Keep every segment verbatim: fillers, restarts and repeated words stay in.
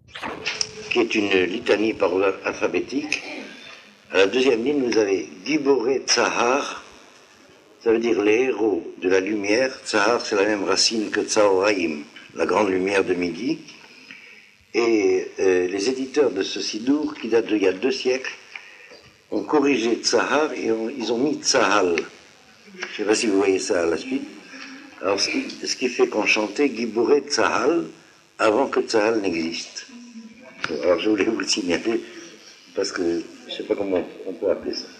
qui est une litanie par ordre alphabétique. À la deuxième ligne, vous avez Giboré Tzahar, ça veut dire les héros de la lumière. Tzahar, c'est la même racine que Tzahoraïm, la grande lumière de midi. Et euh, les éditeurs de ce sidour, qui date d'il y a deux siècles, ont corrigé Tzahar et ont, ils ont mis Tzahal. Je ne sais pas si vous voyez ça à la suite. Alors, ce qui, ce qui fait qu'on chantait Giboré Tzahal avant que Tzahal n'existe. Alors, je voulais vous le signaler parce que je ne sais pas comment on peut appeler ça.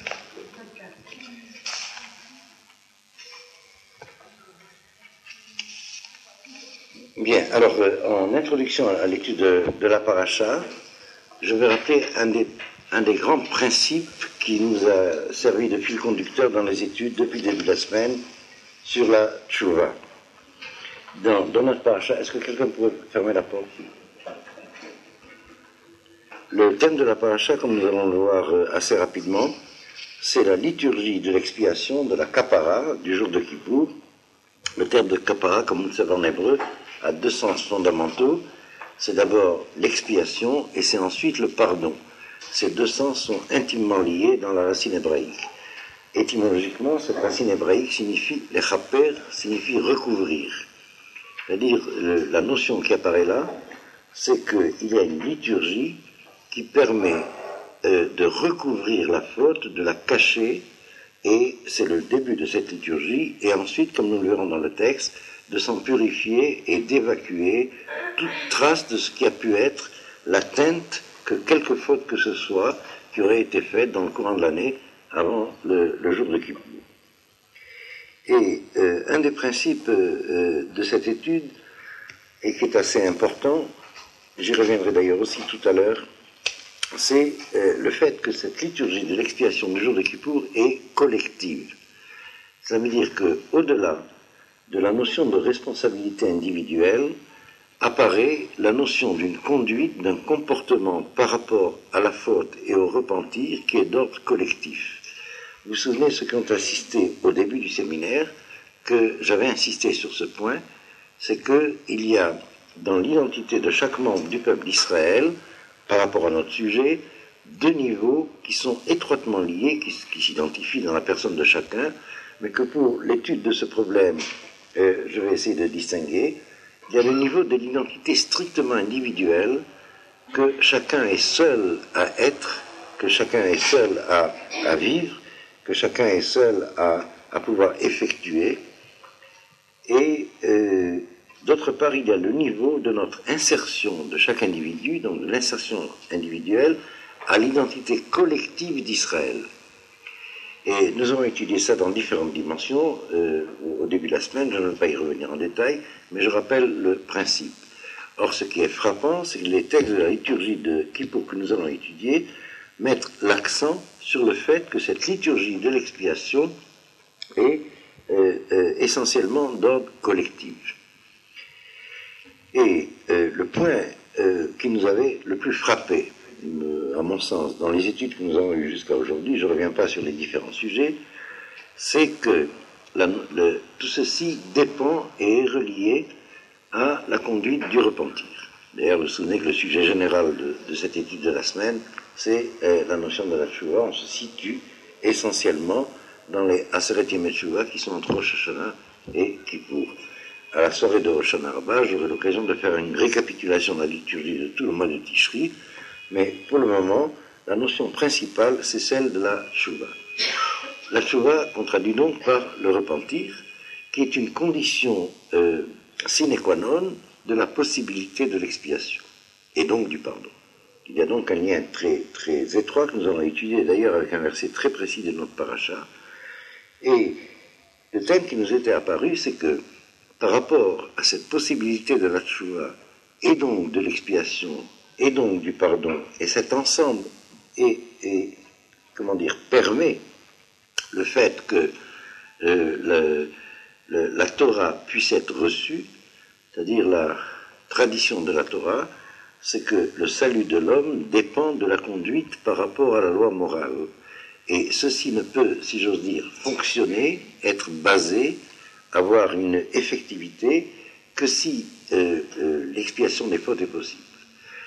Bien, alors, euh, en introduction à l'étude de, de la paracha, je vais rappeler un des, un des grands principes qui nous a servi de fil conducteur dans les études depuis le début de la semaine sur la tchouva. Dans, dans notre paracha, est-ce que quelqu'un pourrait fermer la porte? Le thème de la paracha, comme nous allons le voir assez rapidement, c'est la liturgie de l'expiation de la kapara du jour de Kippour. Le terme de kapara, comme vous le savez en hébreu, a deux sens fondamentaux. C'est d'abord l'expiation et c'est ensuite le pardon. Ces deux sens sont intimement liés dans la racine hébraïque. Étymologiquement, cette racine hébraïque signifie, les chaper, signifie recouvrir. C'est-à-dire, le, la notion qui apparaît là, c'est qu'il y a une liturgie qui permet euh, de recouvrir la faute, de la cacher, et c'est le début de cette liturgie, et ensuite, comme nous le verrons dans le texte, de s'en purifier et d'évacuer toute trace de ce qui a pu être l'atteinte que quelque faute que ce soit qui aurait été faite dans le courant de l'année avant le, le jour de Kippour. Et euh, un des principes euh, de cette étude, et qui est assez important, j'y reviendrai d'ailleurs aussi tout à l'heure, c'est euh, le fait que cette liturgie de l'expiation du jour de Kippour est collective. Ça veut dire qu'au-delà de la notion de responsabilité individuelle, apparaît la notion d'une conduite, d'un comportement par rapport à la faute et au repentir qui est d'ordre collectif. Vous vous souvenez, ceux qui ont assisté au début du séminaire, que j'avais insisté sur ce point, c'est qu'il y a dans l'identité de chaque membre du peuple d'Israël, par rapport à notre sujet, deux niveaux qui sont étroitement liés, qui, qui s'identifient dans la personne de chacun, mais que pour l'étude de ce problème, euh, je vais essayer de distinguer. Il y a le niveau de l'identité strictement individuelle, que chacun est seul à être, que chacun est seul à, à vivre, que chacun est seul à, à pouvoir effectuer. Et euh, d'autre part, il y a le niveau de notre insertion de chaque individu, donc de l'insertion individuelle, à l'identité collective d'Israël. Et nous avons étudié ça dans différentes dimensions euh, au début de la semaine, je ne vais pas y revenir en détail, mais je rappelle le principe. Or, ce qui est frappant, c'est que les textes de la liturgie de Kippour que nous allons étudier mettent l'accent sur le fait que cette liturgie de l'expiation est euh, euh, essentiellement d'ordre collectif. Et euh, le point euh, qui nous avait le plus frappé, euh, à mon sens, dans les études que nous avons eues jusqu'à aujourd'hui, je ne reviens pas sur les différents sujets, c'est que la, le, tout ceci dépend et est relié à la conduite du repentir. D'ailleurs, vous vous souvenez que le sujet général de, de cette étude de la semaine, c'est euh, la notion de la tchouva. On se situe essentiellement dans les Aseret Yemei Tchouva qui sont entre Rosh Hashanah et Kippour. À la soirée de Rosh Hashanah Rabbah, j'aurai l'occasion de faire une récapitulation de la liturgie de tout le mois de Tishri, mais pour le moment, la notion principale, c'est celle de la tchouva. La tchouva, on traduit donc par le repentir, qui est une condition euh, sine qua non de la possibilité de l'expiation, et donc du pardon. Il y a donc un lien très, très étroit que nous allons étudier d'ailleurs avec un verset très précis de notre paracha. Et le thème qui nous était apparu, c'est que par rapport à cette possibilité de la tchouva, et donc de l'expiation, et donc du pardon, et cet ensemble et, et comment dire, permet le fait que euh, le, le, la Torah puisse être reçue, c'est-à-dire la tradition de la Torah, c'est que le salut de l'homme dépend de la conduite par rapport à la loi morale. Et ceci ne peut, si j'ose dire, fonctionner, être basé, avoir une effectivité, que si euh, euh, l'expiation des fautes est possible.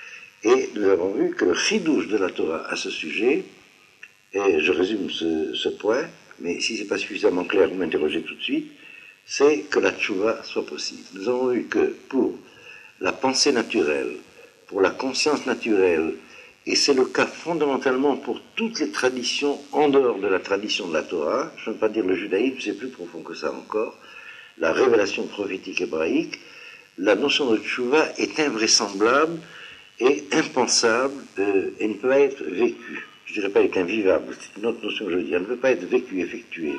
Et nous avons vu que le chidouche de la Torah à ce sujet, et je résume ce, ce point, mais si ce n'est pas suffisamment clair, vous m'interrogez tout de suite, c'est que la tchouva soit possible. Nous avons vu que pour la pensée naturelle, pour la conscience naturelle, et c'est le cas fondamentalement pour toutes les traditions en dehors de la tradition de la Torah, je ne veux pas dire le judaïsme, c'est plus profond que ça encore, la révélation prophétique hébraïque, la notion de tchouva est invraisemblable et impensable euh, et ne peut pas être vécue. Je ne dirais pas être invivable, c'est une autre notion que je veux dire, elle ne peut pas être vécue, effectuée.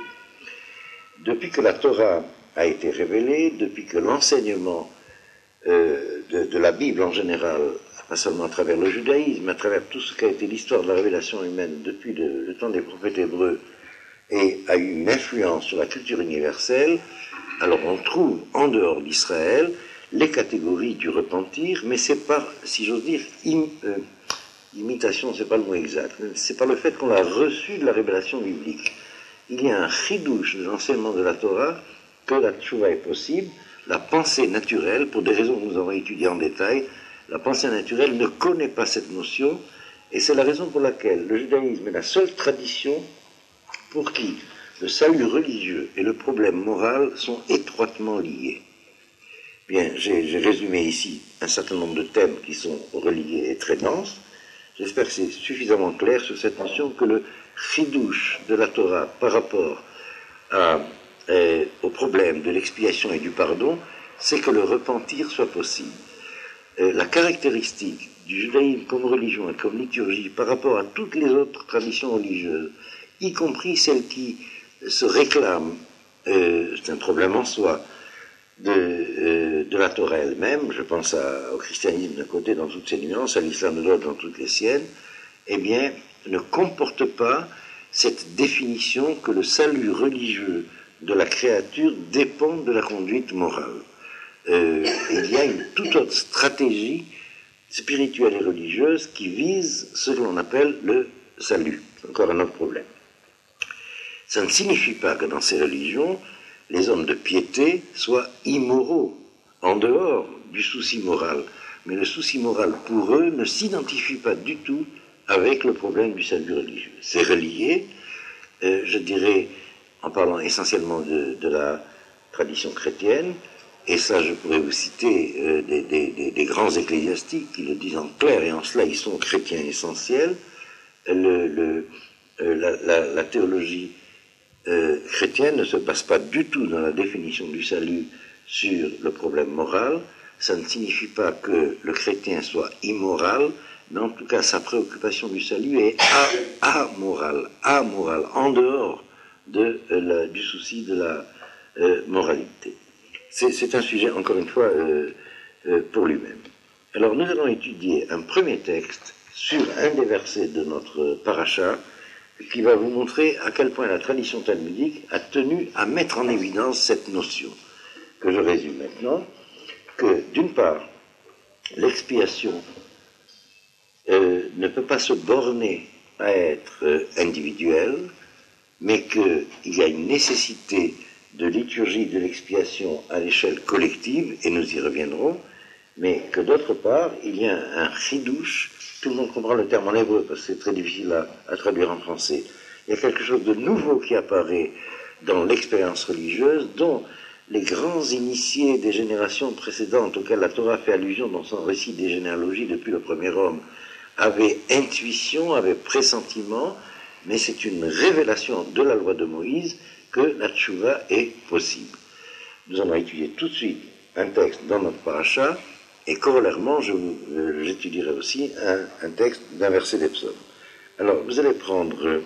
Depuis que la Torah a été révélée, depuis que l'enseignement euh, de, de la Bible en général, pas seulement à travers le judaïsme, mais à travers tout ce qu'a été l'histoire de la révélation humaine depuis le, le temps des prophètes hébreux, et a eu une influence sur la culture universelle, alors on trouve en dehors d'Israël les catégories du repentir, mais c'est pas, si j'ose dire, im, euh, imitation, c'est pas le mot exact, c'est pas le fait qu'on a reçu de la révélation biblique. Il y a un chidouche de l'enseignement de la Torah que la tchouva est possible, la pensée naturelle, pour des raisons que nous avons étudiées en détail, la pensée naturelle ne connaît pas cette notion, et c'est la raison pour laquelle le judaïsme est la seule tradition pour qui le salut religieux et le problème moral sont étroitement liés. Bien, j'ai, j'ai résumé ici un certain nombre de thèmes qui sont reliés et très denses. J'espère que c'est suffisamment clair sur cette notion que le chidouche de la Torah par rapport à, euh, au problème de l'expiation et du pardon, c'est que le repentir soit possible. Euh, la caractéristique du judaïsme comme religion et comme liturgie par rapport à toutes les autres traditions religieuses, y compris celles qui se réclament, euh, c'est un problème en soi, de, euh, de la Torah elle-même, je pense à, au christianisme d'un côté dans toutes ses nuances, à l'islam de l'autre dans toutes les siennes, eh bien, ne comporte pas cette définition que le salut religieux de la créature dépend de la conduite morale. Euh, il y a une toute autre stratégie spirituelle et religieuse qui vise ce que l'on appelle le salut. C'est encore un autre problème. Ça ne signifie pas que dans ces religions, les hommes de piété soient immoraux, en dehors du souci moral. Mais le souci moral, pour eux, ne s'identifie pas du tout avec le problème du salut religieux. C'est relié, euh, je dirais, en parlant essentiellement de, de la tradition chrétienne, et ça je pourrais vous citer euh, des, des, des grands ecclésiastiques qui le disent en clair, et en cela ils sont chrétiens essentiels, le, le, euh, la, la, la théologie Euh, chrétienne ne se base pas du tout dans la définition du salut sur le problème moral. Ça ne signifie pas que le chrétien soit immoral, mais en tout cas sa préoccupation du salut est amorale, amorale, en dehors de, euh, la, du souci de la euh, moralité. C'est, c'est un sujet, encore une fois, euh, euh, pour lui-même. Alors nous allons étudier un premier texte sur un des versets de notre paracha, qui va vous montrer à quel point la tradition talmudique a tenu à mettre en évidence cette notion, que je résume maintenant, que d'une part, l'expiation euh, ne peut pas se borner à être euh, individuelle, mais qu'il y a une nécessité de liturgie de l'expiation à l'échelle collective, et nous y reviendrons, mais que d'autre part, il y a un chidouche. Tout le monde comprend le terme en hébreu, parce que c'est très difficile à, à traduire en français. Il y a quelque chose de nouveau qui apparaît dans l'expérience religieuse, dont les grands initiés des générations précédentes, auxquelles la Torah fait allusion dans son récit des généalogies depuis le premier homme, avaient intuition, avaient pressentiment, mais c'est une révélation de la loi de Moïse que la tchouva est possible. Nous allons étudier tout de suite un texte dans notre paracha, et corollairement, je vous, euh, j'étudierai aussi un, un texte d'un verset des psaumes. Alors, vous allez prendre euh,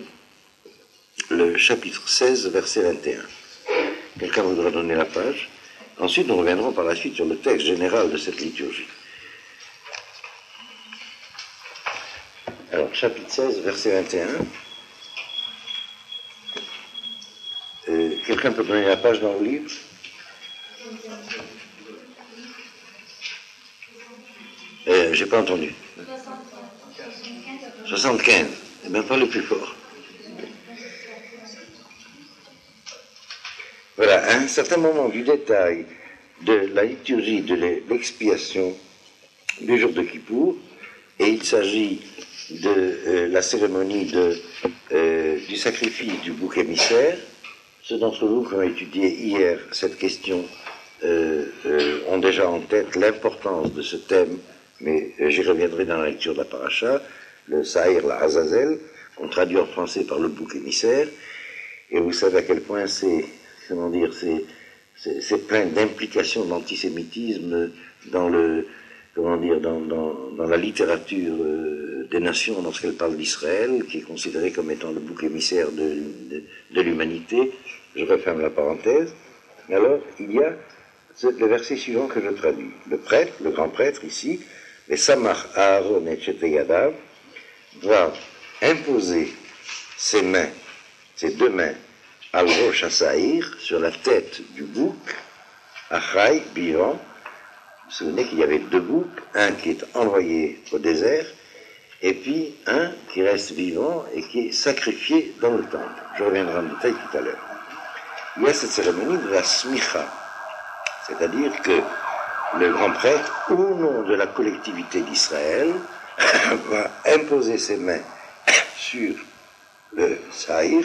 le chapitre seize, verset vingt et un. Quelqu'un voudra donner la page. Ensuite, nous reviendrons par la suite sur le texte général de cette liturgie. Alors, chapitre seize, verset vingt et un. Euh, quelqu'un peut donner la page dans le livre ? Euh, j'ai pas entendu. soixante-quinze. Eh bien, pas le plus fort. Voilà, à un certain moment du détail de la liturgie de l'expiation du jour de Kippour, et il s'agit de euh, la cérémonie de, euh, du sacrifice du bouc émissaire. Ceux d'entre vous qui ont étudié hier cette question euh, euh, ont déjà en tête l'importance de ce thème, mais euh, j'y reviendrai dans la lecture de la paracha, le Sa'ir, la Azazel, qu'on traduit en français par le bouc émissaire, et vous savez à quel point c'est, comment dire, c'est, c'est, c'est plein d'implications d'antisémitisme dans le, comment dire, dans, dans, dans la littérature euh, des nations lorsqu'elle parle d'Israël, qui est considéré comme étant le bouc émissaire de, de, de l'humanité. Je referme la parenthèse. Alors, il y a le verset suivant que je traduis. Le prêtre, le grand prêtre ici, les Samach Aaron et Cheteyadav, va imposer ses mains, ses deux mains, al rosh hasaïr, sur la tête du bouc, achai, vivant. Vous vous souvenez qu'il y avait deux boucs, un qui est envoyé au désert, et puis un qui reste vivant et qui est sacrifié dans le temple. Je reviendrai en détail tout à l'heure. Il y a cette cérémonie de la smicha, c'est-à-dire que le grand prêtre, au nom de la collectivité d'Israël, va imposer ses mains sur le saïr,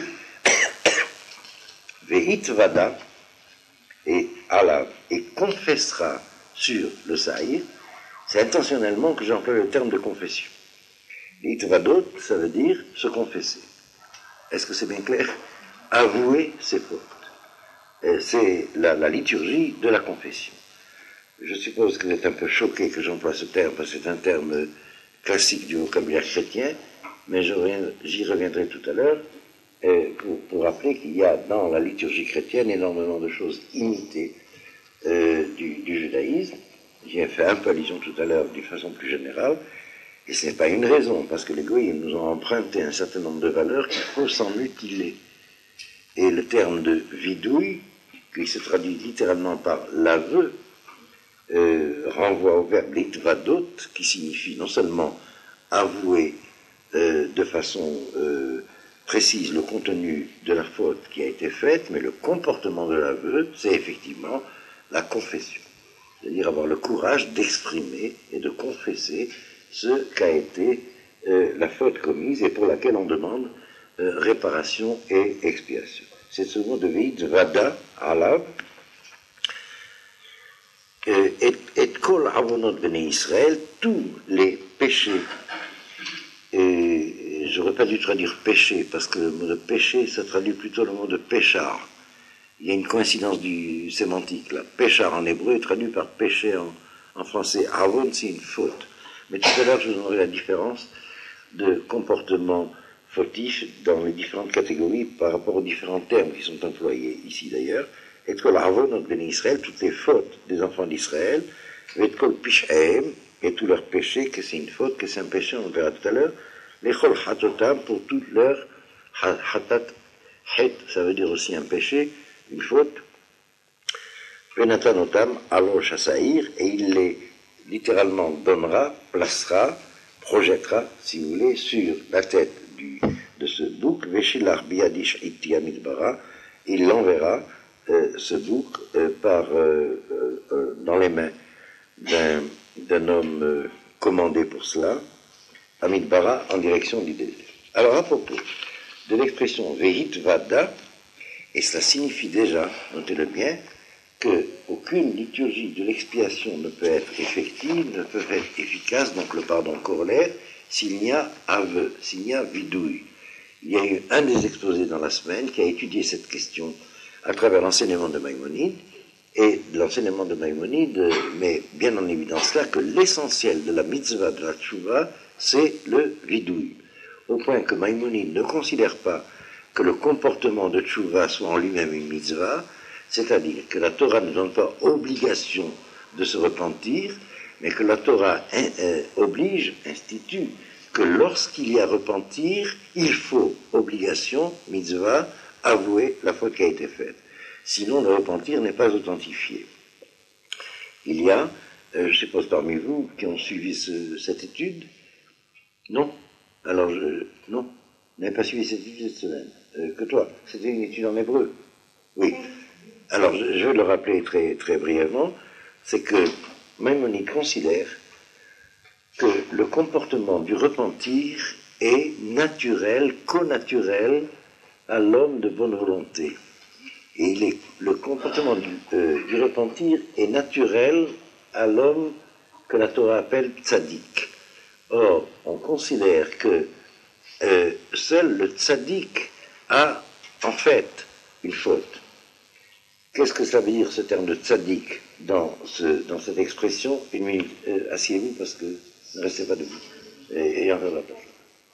veitvada, et alav, et confessera sur le saïr. C'est intentionnellement que j'emploie le terme de confession. Veitvadot, ça veut dire se confesser. Est-ce que c'est bien clair? Avouer ses fautes. C'est la, la liturgie de la confession. Je suppose que vous êtes un peu choqué que j'emploie ce terme, parce que c'est un terme classique du vocabulaire chrétien, mais je reviens, j'y reviendrai tout à l'heure, euh, pour, pour rappeler qu'il y a dans la liturgie chrétienne énormément de choses imitées euh, du, du judaïsme. J'y ai fait un peu allusion tout à l'heure d'une façon plus générale, et ce n'est pas une raison, parce que les goïms nous ont emprunté un certain nombre de valeurs qu'il faut s'en mutiler. Et le terme de vidouille, qui se traduit littéralement par l'aveu, euh, renvoie au verbe litvadot, qui signifie non seulement avouer euh, de façon euh, précise le contenu de la faute qui a été faite, mais le comportement de l'aveu, c'est effectivement la confession. C'est-à-dire avoir le courage d'exprimer et de confesser ce qu'a été euh, la faute commise et pour laquelle on demande euh, réparation et expiation. C'est ce mot de veitvada, alav, et, et kol avonot bnei Israël, tous les péchés, et j'aurais pas dû traduire péché, parce que le mot de péché, ça traduit plutôt le mot de péchar. Il y a une coïncidence du sémantique, là. Péchar en hébreu est traduit par péché en, en français. Avon, c'est une faute. Mais tout à l'heure, je vous donnerai la différence de comportement fautif dans les différentes catégories par rapport aux différents termes qui sont employés ici d'ailleurs. Et que l'avon, notre béni Israël, toutes les fautes des enfants d'Israël, et kol pishaim, et tous leurs péchés, que c'est une faute, que c'est un péché, on verra tout à l'heure, les chol hatotam, pour toutes leurs hatat, het, ça veut dire aussi un péché, une faute, venatanotam, alo shasaïr, et il les littéralement donnera, placera, projettera, si vous voulez, sur la tête du, de ce bouc, Veshilar biadish itia midbara, il l'enverra, euh, ce bouc, euh, par, euh, euh, dans les mains d'un, d'un homme euh, commandé pour cela, à Midbara, en direction du désert. Alors, à propos de l'expression Vehitvada, et cela signifie déjà, notez-le bien, qu'aucune liturgie de l'expiation ne peut être effective, ne peut être efficace, donc le pardon corollaire, s'il n'y a aveu, s'il n'y a vidouille. Il y a eu un des exposés dans la semaine qui a étudié cette question à travers l'enseignement de Maïmonide, et l'enseignement de Maïmonide met bien en évidence là que l'essentiel de la mitzvah de la tchouva, c'est le vidouille. Au point que Maïmonide ne considère pas que le comportement de tchouva soit en lui-même une mitzvah, c'est-à-dire que la Torah ne donne pas obligation de se repentir, mais que la Torah in, euh, oblige, institue, que lorsqu'il y a repentir, il faut, obligation, mitzvah, avouer la faute qui a été faite. Sinon, le repentir n'est pas authentifié. Il y a, euh, je suppose parmi vous, qui ont suivi ce, cette étude. Non? Alors, je, non? Vous n'avez pas suivi cette étude cette semaine? Euh, que toi? C'était une étude en hébreu? Oui. Alors, je, je vais le rappeler très, très brièvement. C'est que Maïmonide considère que le comportement du repentir est naturel, connaturel à l'homme de bonne volonté. Et il est, le comportement du, euh, du repentir est naturel à l'homme que la Torah appelle tzaddik. Or, on considère que euh, seul le tzaddik a en fait une faute. Qu'est-ce que ça veut dire ce terme de tzaddik dans, ce, dans cette expression? Une minute, euh, asseyez-vous parce que ne restez pas debout. Et, et encore la place.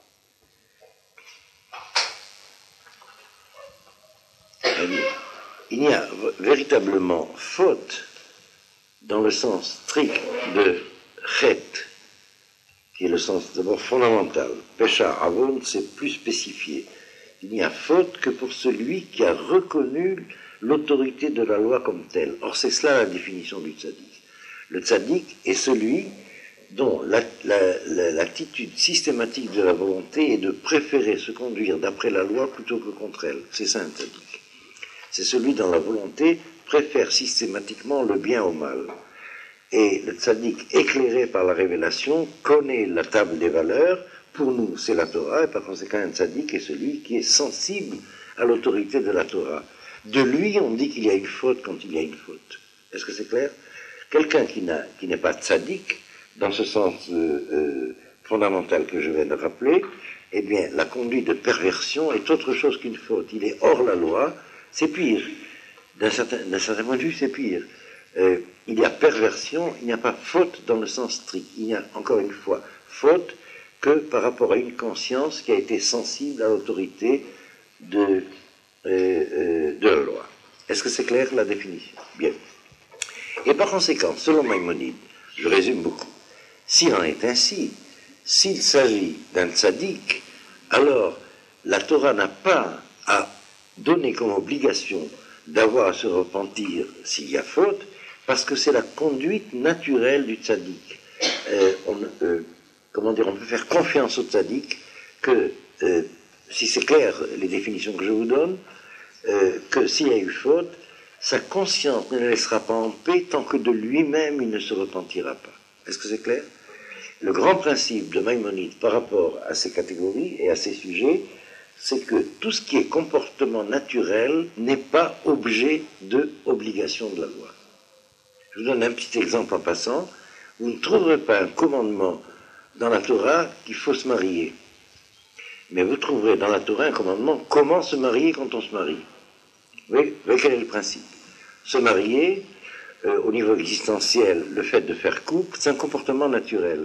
Il y a véritablement faute dans le sens strict de chet, qui est le sens d'abord fondamental. Pécha, avon, c'est plus spécifié. Il n'y a faute que pour celui qui a reconnu l'autorité de la loi comme telle. Or, c'est cela la définition du tzaddik. Le tzaddik est celui dont la, la, la, l'attitude systématique de la volonté est de préférer se conduire d'après la loi plutôt que contre elle. C'est ça un tzaddik. C'est celui dont la volonté préfère systématiquement le bien au mal. Et le tzaddik, éclairé par la révélation, connaît la table des valeurs. Pour nous, c'est la Torah, et par conséquent, un tzaddik est celui qui est sensible à l'autorité de la Torah. De lui, on dit qu'il y a une faute quand il y a une faute. Est-ce que c'est clair? Quelqu'un qui, n'a, qui n'est pas tzaddik, dans ce sens euh, euh, fondamental que je viens de rappeler, eh bien, la conduite de perversion est autre chose qu'une faute. Il est hors la loi. C'est pire. D'un certain, d'un certain point de vue, c'est pire. Euh, il y a perversion, il n'y a pas faute dans le sens strict. Il y a, encore une fois, faute que par rapport à une conscience qui a été sensible à l'autorité de, euh, euh, de la loi. Est-ce que c'est clair, la définition? Bien. Et par conséquent, selon Maïmonide, je résume beaucoup, s'il en est ainsi, s'il s'agit d'un tzaddik, alors la Torah n'a pas à donner comme obligation d'avoir à se repentir s'il y a faute, parce que c'est la conduite naturelle du tzaddik. Euh, on, euh, comment dire, on peut faire confiance au tzaddik que, euh, si c'est clair les définitions que je vous donne, euh, que s'il y a eu faute, sa conscience ne le laissera pas en paix tant que de lui-même il ne se repentira pas. Est-ce que c'est clair? Le grand principe de Maïmonide par rapport à ces catégories et à ces sujets, c'est que tout ce qui est comportement naturel n'est pas objet de obligation de la loi. Je vous donne un petit exemple en passant. Vous ne trouverez pas un commandement dans la Torah qu'il faut se marier. Mais vous trouverez dans la Torah un commandement comment se marier quand on se marie. Oui, oui, quel est le principe? Se marier, euh, au niveau existentiel, le fait de faire couple, c'est un comportement naturel.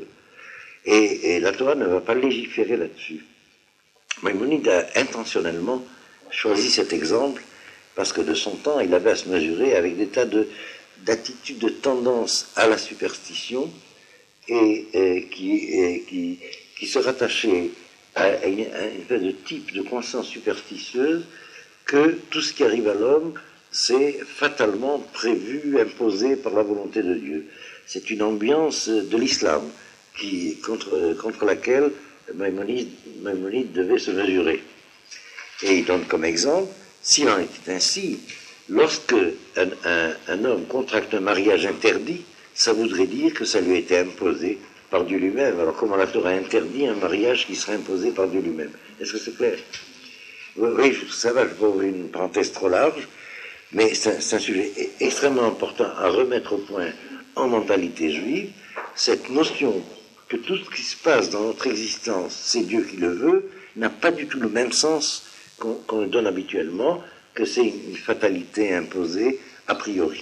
Et, et la Torah ne va pas légiférer là-dessus. Maïmonide a intentionnellement choisi cet exemple parce que de son temps, il avait à se mesurer avec des tas de, d'attitudes de tendance à la superstition et, et, qui, et qui, qui se rattachaient à une, à une espèce de type de conscience superstitieuse que tout ce qui arrive à l'homme, c'est fatalement prévu, imposé par la volonté de Dieu. C'est une ambiance de l'islam qui, contre, contre laquelle Maïmonide, Maïmonide devait se mesurer. Et il donne comme exemple, s'il en était ainsi, lorsque un, un, un homme contracte un mariage interdit, ça voudrait dire que ça lui a été imposé par Dieu lui-même. Alors comment la Torah interdit un mariage qui serait imposé par Dieu lui-même? Est-ce que c'est clair? Oui, ça va, je ne vais pas ouvrir une parenthèse trop large, mais c'est un, c'est un sujet extrêmement important à remettre au point en mentalité juive, cette notion que tout ce qui se passe dans notre existence, c'est Dieu qui le veut, n'a pas du tout le même sens qu'on, qu'on le donne habituellement, que c'est une fatalité imposée a priori.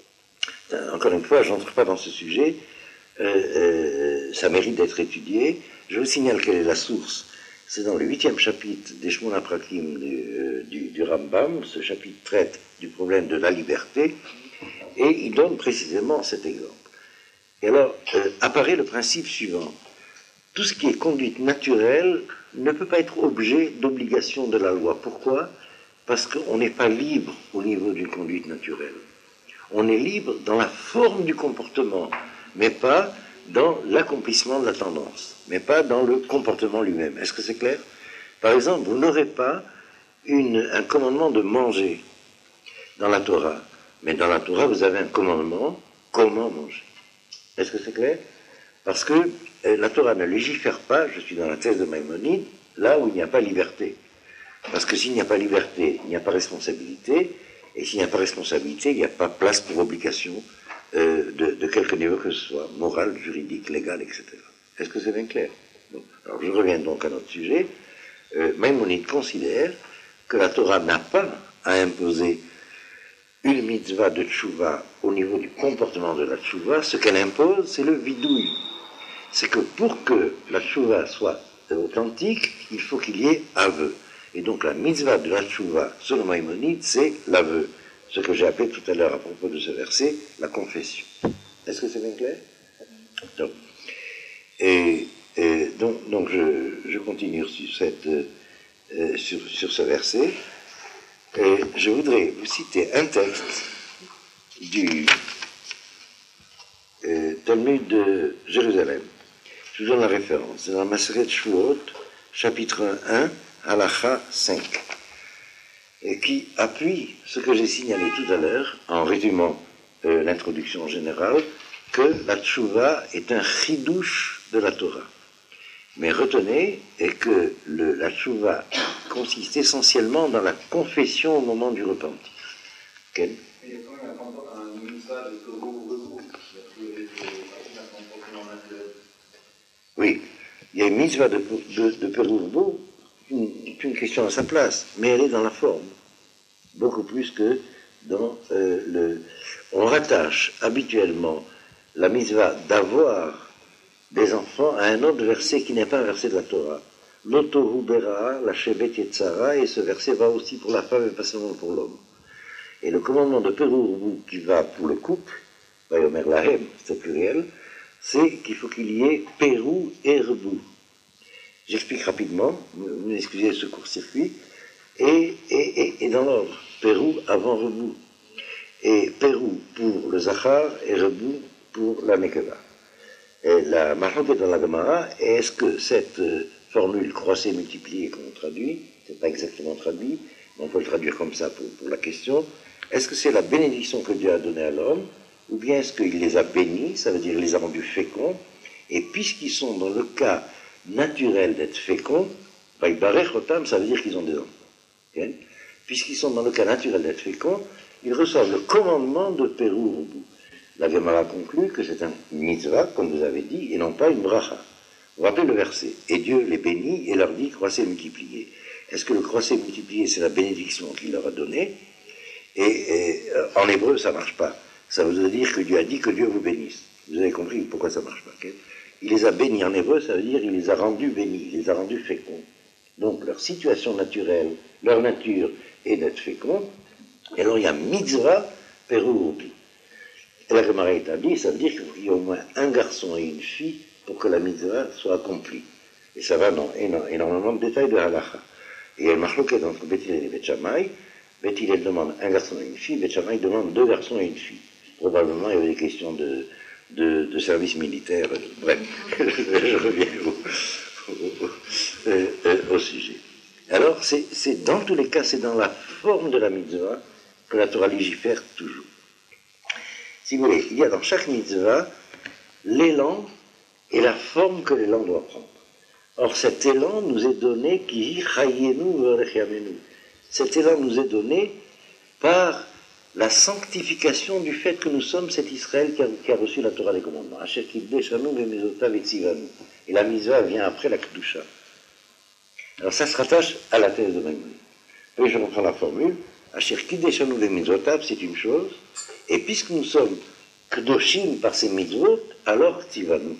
Encore une fois, je n'entre pas dans ce sujet, euh, euh, ça mérite d'être étudié. Je vous signale quelle est la source. C'est dans le huitième chapitre des Shmona Prakim du, euh, du, du Rambam. Ce chapitre traite du problème de la liberté, et il donne précisément cet exemple. Et alors, euh, apparaît le principe suivant. Tout ce qui est conduite naturelle ne peut pas être objet d'obligation de la loi. Pourquoi? Parce qu'on n'est pas libre au niveau d'une conduite naturelle. On est libre dans la forme du comportement, mais pas dans l'accomplissement de la tendance, mais pas dans le comportement lui-même. Est-ce que c'est clair? Par exemple, vous n'aurez pas une, un commandement de manger dans la Torah, mais dans la Torah, vous avez un commandement, comment manger. Est-ce que c'est clair? Parce que euh, la Torah ne légifère pas, je suis dans la thèse de Maïmonide, là où il n'y a pas liberté. Parce que s'il n'y a pas liberté, il n'y a pas responsabilité, et s'il n'y a pas responsabilité, il n'y a pas place pour obligation euh, de, de quelque niveau que ce soit, moral, juridique, légal, et cetera. Est-ce que c'est bien clair? Bon. Alors je reviens donc à notre sujet. Euh, Maïmonide considère que la Torah n'a pas à imposer une mitzvah de tchouva au niveau du comportement de la tchouva. Ce qu'elle impose, c'est le vidouille. C'est que pour que la tchouva soit authentique, il faut qu'il y ait aveu. Et donc la mitzvah de la tchouva, selon Maïmonide, c'est l'aveu. Ce que j'ai appelé tout à l'heure à propos de ce verset, la confession. Est-ce que c'est bien clair? Donc, et, et donc, donc je, je continue sur, cette, euh, sur, sur ce verset. Et je voudrais vous citer un texte du euh, Talmud de Jérusalem. Je vous donne la référence. C'est dans la Maseret Shvuot, chapitre un, Halacha cinq, et qui appuie ce que j'ai signalé tout à l'heure, en résumant euh, l'introduction générale, que la tchouva est un chidouche de la Torah. Mais retenez est que le, la tchouva consiste essentiellement dans la confession au moment du repentir. Quel? Il y a quand même un mitzvah de Torah. Oui, il y a une mitzvah de, de, de Perurbo, c'est une question à sa place, mais elle est dans la forme, beaucoup plus que dans euh, le... On rattache habituellement la mitzvah d'avoir des enfants à un autre verset qui n'est pas un verset de la Torah. L'Otohu Bera, la Shevet Yetzara, et ce verset va aussi pour la femme et pas seulement pour l'homme. Et le commandement de Perurbo qui va pour le couple, Vayomer Lahem, c'est pluriel, c'est qu'il faut qu'il y ait Pérou et Rebou. J'explique rapidement, vous excusez ce court-circuit, et, et, et, et dans l'ordre, Pérou avant Rebou. Et Pérou pour le Zachar et Rebou pour la Nekeva. Et la Mahloket dans la Gemara, est-ce que cette euh, formule croisée multipliée qu'on traduit, c'est pas exactement traduit, mais on peut le traduire comme ça pour, pour la question, est-ce que c'est la bénédiction que Dieu a donnée à l'homme, ou bien est-ce qu'il les a bénis, ça veut dire il les a rendus féconds, et puisqu'ils sont dans le cas naturel d'être féconds, Vaïbarech Otam, ça veut dire qu'ils ont des enfants. Okay? Puisqu'ils sont dans le cas naturel d'être féconds, ils reçoivent le commandement de Pérou au bout. La Gemara conclut que c'est un mitzvah, comme vous avez dit, et non pas une bracha. Vous rappelez le verset. Et Dieu les bénit et leur dit croissez, multipliez. Est-ce que le croissez, multipliez, c'est la bénédiction qu'il leur a donnée? Et, et euh, en hébreu, ça ne marche pas. Ça veut dire que Dieu a dit que Dieu vous bénisse. Vous avez compris pourquoi ça ne marche pas. Okay? Il les a bénis en hébreu, ça veut dire il les a rendus bénis, il les a rendus féconds. Donc leur situation naturelle, leur nature est d'être féconds. Et alors il y a mitzvah perubi. Et la Gemara établit, ça veut dire qu'il y a au moins un garçon et une fille pour que la mitzvah soit accomplie. Et ça va dans énormément de détails de halacha. Et il y a une marloquette entre Beth Hillel et Beth Shammai. Beth Hillel demande un garçon et une fille, Beth Shammai demande deux garçons et une fille. Probablement il y avait des questions de, de, de service militaire. Bref, je reviens au, au, au, au sujet. Alors, c'est, c'est, dans tous les cas, c'est dans la forme de la mitzvah que la Torah légifère toujours. Si vous voulez, il y a dans chaque mitzvah l'élan et la forme que l'élan doit prendre. Or, cet élan nous est donné, qui cet élan nous est donné par la sanctification du fait que nous sommes cet Israël qui a, qui a reçu la Torah des commandements. Et la mitzvah vient après la Kedusha. Alors ça se rattache à la thèse de Maïmonide. Oui, je reprends la formule. Asher Kideshanu le mitzvotav, c'est une chose. Et puisque nous sommes Kedoshim par ces mitzvot, alors Tivanu.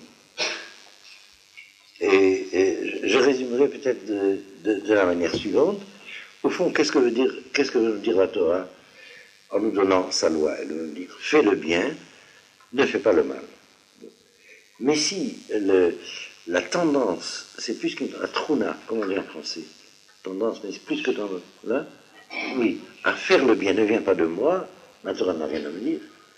Et, et je résumerai peut-être de, de, de la manière suivante. Au fond, qu'est-ce que veut dire, qu'est-ce que veut dire la Torah en nous donnant sa loi? Elle veut dire fais le bien, ne fais pas le mal. Mais si le, la tendance, c'est plus qu'une la truna, comme on dit en français, tendance, mais c'est plus que tendance, là, oui, à faire le bien ne vient pas de moi, la Torah n'a rien à me dire.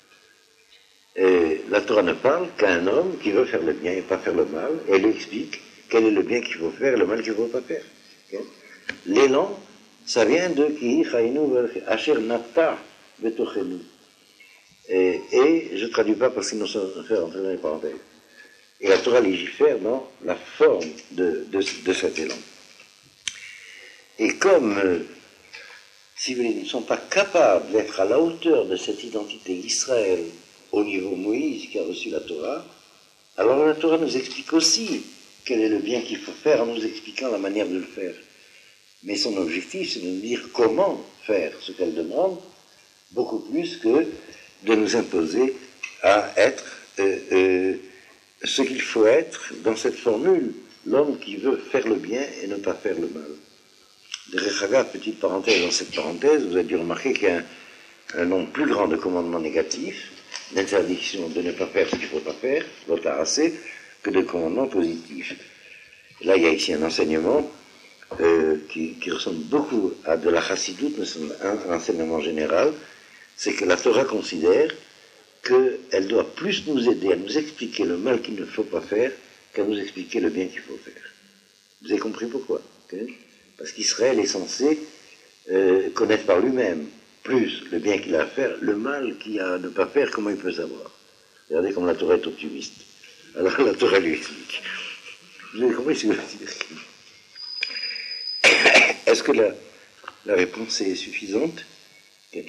Et la Torah ne parle qu'à un homme qui veut faire le bien et pas faire le mal, et elle lui explique quel est le bien qu'il faut faire et le mal qu'il ne faut pas faire. Okay? L'élan, ça vient de Ki Chayinu Asher Nata Betochenu. Et je ne traduis pas parce que sinon ça va faire entrer dans les parenthèses. Et la Torah légifère dans la forme de, de, de cet élan. Et comme, euh, si vous voulez, nous ne sommes pas capables d'être à la hauteur de cette identité Israël au niveau Moïse qui a reçu la Torah, alors la Torah nous explique aussi quel est le bien qu'il faut faire en nous expliquant la manière de le faire. Mais son objectif, c'est de nous dire comment faire ce qu'elle demande, beaucoup plus que de nous imposer à être euh, euh, ce qu'il faut être dans cette formule, l'homme qui veut faire le bien et ne pas faire le mal. De Rechaga, petite parenthèse dans cette parenthèse, vous avez dû remarquer qu'il y a un, un nombre plus grand de commandements négatifs, d'interdiction de ne pas faire ce qu'il ne faut pas faire, l'otaracé, que de commandements positifs. Là, il y a ici un enseignement euh, qui, qui ressemble beaucoup à de la chassidoute, mais c'est un, un enseignement général, c'est que la Torah considère qu'elle doit plus nous aider à nous expliquer le mal qu'il ne faut pas faire qu'à nous expliquer le bien qu'il faut faire. Vous avez compris pourquoi? Okay? Parce qu'Israël est censé euh, connaître par lui-même plus le bien qu'il a à faire, le mal qu'il a à ne pas faire, comment il peut savoir? Regardez comme la Torah est optimiste. Alors la Torah lui explique. Vous avez compris ce que je veux dire? Est-ce que la, la réponse est suffisante? Okay.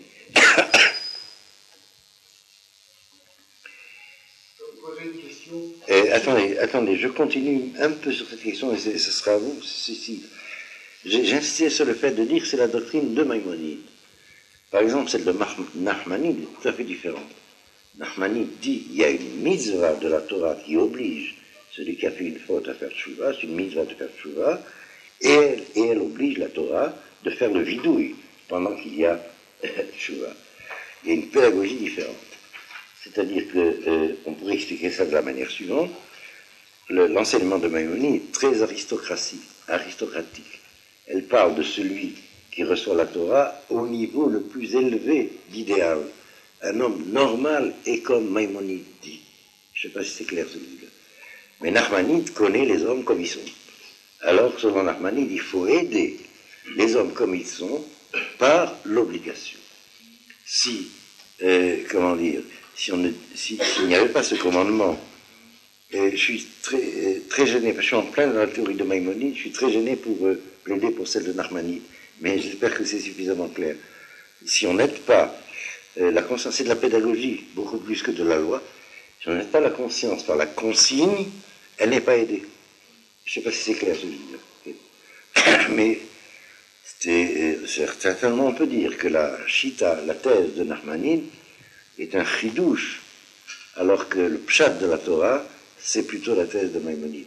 Et attendez, attendez, je continue un peu sur cette question et ce sera à vous. Si, si. J'ai insisté sur le fait de dire que c'est la doctrine de Maïmonide. Par exemple, celle de Nachmanide est tout à fait différente. Nachmanide dit il y a une mitzvah de la Torah qui oblige celui qui a fait une faute à faire tchouva, c'est une mitzvah de faire tchouva, et elle, et elle oblige la Torah de faire le vidouille pendant qu'il y a tchouva. Il y a une pédagogie différente. C'est-à-dire qu'on euh, pourrait expliquer ça de la manière suivante. Le, l'enseignement de Maïmonide est très aristocratie, aristocratique. Elle parle de celui qui reçoit la Torah au niveau le plus élevé d'idéal. Un homme normal est comme Maïmonide dit. Je ne sais pas si c'est clair celui-là. Mais Nachmanide connaît les hommes comme ils sont. Alors, selon Nachmanide, il faut aider les hommes comme ils sont par l'obligation. Si, euh, comment dire, si on ne, si, s'il n'y avait pas ce commandement, euh, je suis très, euh, très gêné, parce que je suis en plein dans la théorie de Maïmonide, je suis très gêné pour euh, plaider pour celle de Nachmanide, mais j'espère que c'est suffisamment clair. Si on n'aide pas euh, la conscience, c'est de la pédagogie, beaucoup plus que de la loi, si on n'aide pas la conscience par la consigne, elle n'est pas aidée. Je ne sais pas si c'est clair ce que je veux dire. Mais c'est, euh, certainement on peut dire que la Chita, la thèse de Nachmanide, est un chidouche, alors que le pshat de la Torah, c'est plutôt la thèse de Maïmonide.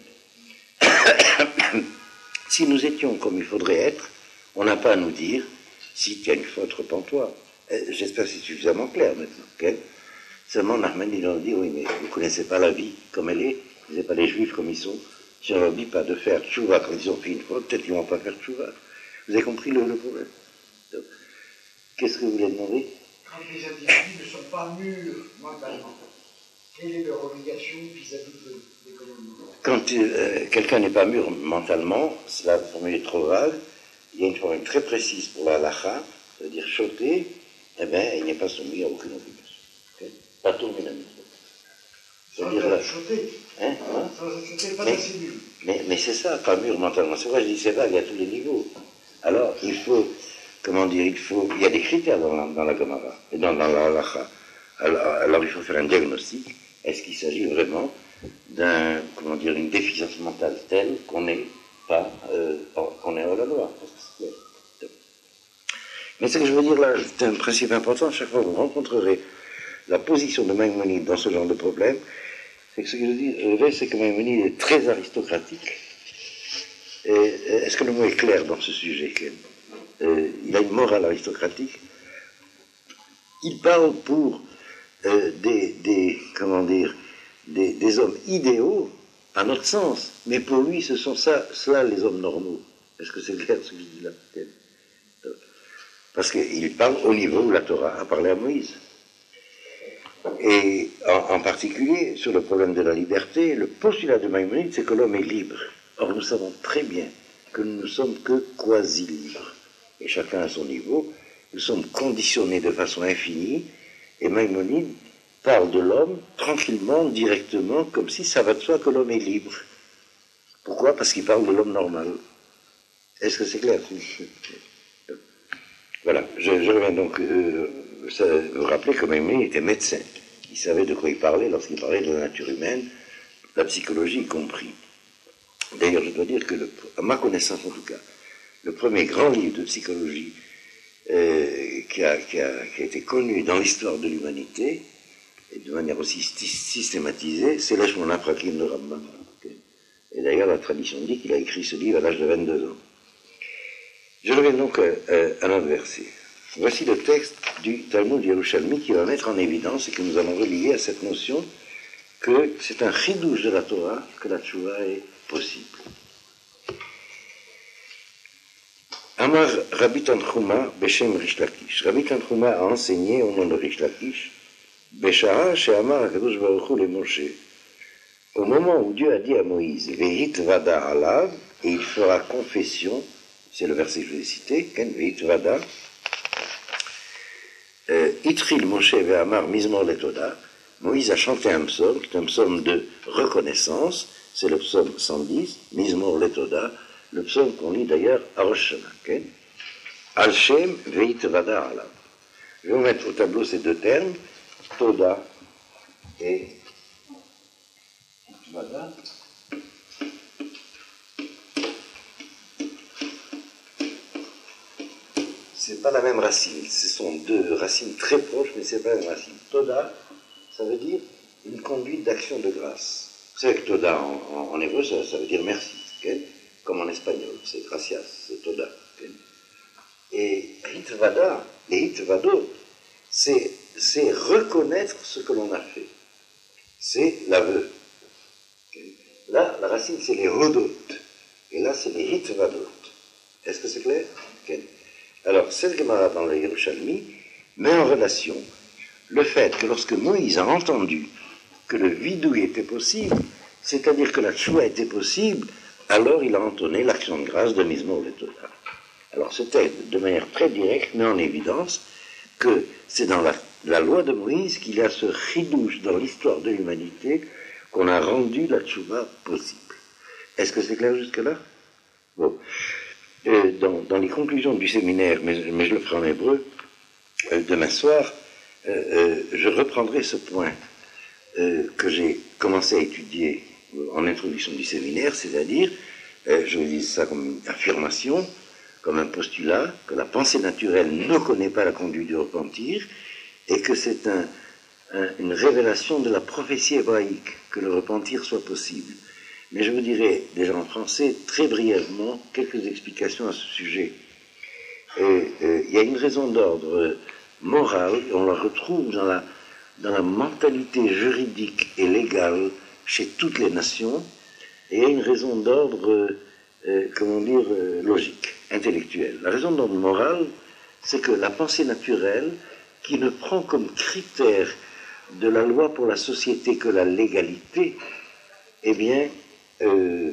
Si nous étions comme il faudrait être, on n'a pas à nous dire, si tu as une faute, repens-toi. J'espère que c'est suffisamment clair maintenant. Okay? Seulement, Nachmanide leur dit, oui, mais vous ne connaissez pas la vie comme elle est, vous n'êtes pas les juifs comme ils sont. Si on leur dit pas de faire tchouva quand ils ont fait une faute, peut-être qu'ils ne vont pas faire tchouva. Vous avez compris le, le problème? Donc, qu'est-ce que vous voulez demander? Quand les individus ne sont pas mûrs mentalement, quelle est leur obligation vis-à-vis des commandements? Quand euh, quelqu'un n'est pas mûr mentalement, la formule est trop vague, il y a une formule très précise pour la halacha, c'est-à-dire choter, eh bien, il n'est pas soumis à aucune obligation. Okay? Pas tout le monde. Sans être choté, hein, hein? sans être choté, pas mais, assez mûr. Mais, mais c'est ça, pas mûr mentalement. C'est vrai, je dis c'est vague à tous les niveaux. Alors, il faut, comment dire, il faut, il y a des critères dans la, dans la Gemara, et dans, dans la halacha. Alors, alors, il faut faire un diagnostic. Est-ce qu'il s'agit vraiment d'un, comment dire, une déficience mentale telle qu'on n'est pas, euh, qu'on est hors la loi? Mais ce que je veux dire là, c'est un principe important. Chaque fois que vous rencontrerez la position de Maïmonide dans ce genre de problème, c'est que ce que je dis, c'est que Maïmonide est très aristocratique. Et, est-ce que le mot est clair dans ce sujet? euh, Il a une morale aristocratique. Il parle pour euh, des, des, comment dire, des, des hommes idéaux, à notre sens, mais pour lui, ce sont ça, cela les hommes normaux. Est-ce que c'est clair ce que je dis là? Parce qu'il parle au niveau où la Torah a parlé à Moïse. Et en, en particulier, sur le problème de la liberté, le postulat de Maïmonide, c'est que l'homme est libre. Or, nous savons très bien que nous ne sommes que quasi-libres. Et chacun à son niveau, nous sommes conditionnés de façon infinie, et Maïmonide parle de l'homme tranquillement, directement, comme si ça va de soi que l'homme est libre. Pourquoi? Parce qu'il parle de l'homme normal. Est-ce que c'est clair? Voilà, je, je reviens donc, euh, ça, vous rappelez que Mémé était médecin. Il savait de quoi il parlait lorsqu'il parlait de la nature humaine, la psychologie y compris. D'ailleurs, je dois dire que, le, à ma connaissance en tout cas, le premier grand livre de psychologie euh, qui, a, qui, a, qui a été connu dans l'histoire de l'humanité, et de manière aussi systématisée, c'est l'Eshmona Prakim de Rambam. Et d'ailleurs, la tradition dit qu'il a écrit ce livre à l'âge de vingt-deux ans. Je reviens donc euh, à notre verset. Voici le texte du Talmud Yerushalmi qui va mettre en évidence et que nous allons relier à cette notion que c'est un chidouche de la Torah que la tchouva est possible. Amar Rabbi Tanchuma Beshem Rish Lakish. Rabbi Tanchuma a enseigné au nom de Rish Lakish, Besha'a She'amar HaKadosh Baruch Hu le Moshe. Au moment où Dieu a dit à Moïse, Vehit Vada Alav, et il fera confession, c'est le verset que je vais citer, Vehit Vada, Itril Moshe Ve'amar Mizmor Letoda, Moïse a chanté un psaume, qui est un psaume de reconnaissance, c'est le psaume cent dix, Mizmor Letoda, le psaume qu'on lit d'ailleurs à Rosh Hashanah. Al-Shem Veit Vada Alav. Je vais vous mettre au tableau ces deux termes, Toda et Vada. C'est pas la même racine, ce sont deux racines très proches, mais c'est pas la même racine. Toda, ça veut dire une conduite d'action de grâce. Vous savez que Toda en, en, en hébreu, ça, ça veut dire merci. Okay? Comme en espagnol, c'est gracias, c'est toda. Et hitvada, et hitvado, c'est, c'est reconnaître ce que l'on a fait. C'est l'aveu. Là, la racine, c'est les hodot. Et là, c'est les hitvadot. Est-ce que c'est clair? Alors, cette Gemara dans le Yerushalmi met en relation le fait que lorsque Moïse a entendu que le vidouille était possible, c'est-à-dire que la tchouva était possible, alors il a entonné l'action de grâce de Mizmor Letoda. Alors ce texte, de manière très directe, met en évidence que c'est dans la, la loi de Moïse qu'il y a ce chidouche dans l'histoire de l'humanité qu'on a rendu la tchouva possible. Est-ce que c'est clair jusque-là? Bon. Euh, dans, dans les conclusions du séminaire, mais, mais je le ferai en hébreu, euh, demain soir, euh, euh, je reprendrai ce point euh, que j'ai commencé à étudier en introduction du séminaire, c'est-à-dire, euh, je dis ça comme une affirmation, comme un postulat, que la pensée naturelle ne connaît pas la conduite du repentir, et que c'est un, un, une révélation de la prophétie hébraïque, que le repentir soit possible. Mais je vous dirai, déjà en français, très brièvement, quelques explications à ce sujet. Et, euh, il y a une raison d'ordre moral, et on la retrouve dans la, dans la mentalité juridique et légale chez toutes les nations, et il y a une raison d'ordre, euh, comment dire, euh, logique, intellectuelle. La raison d'ordre moral, c'est que la pensée naturelle, qui ne prend comme critère de la loi pour la société que la légalité, eh bien, euh,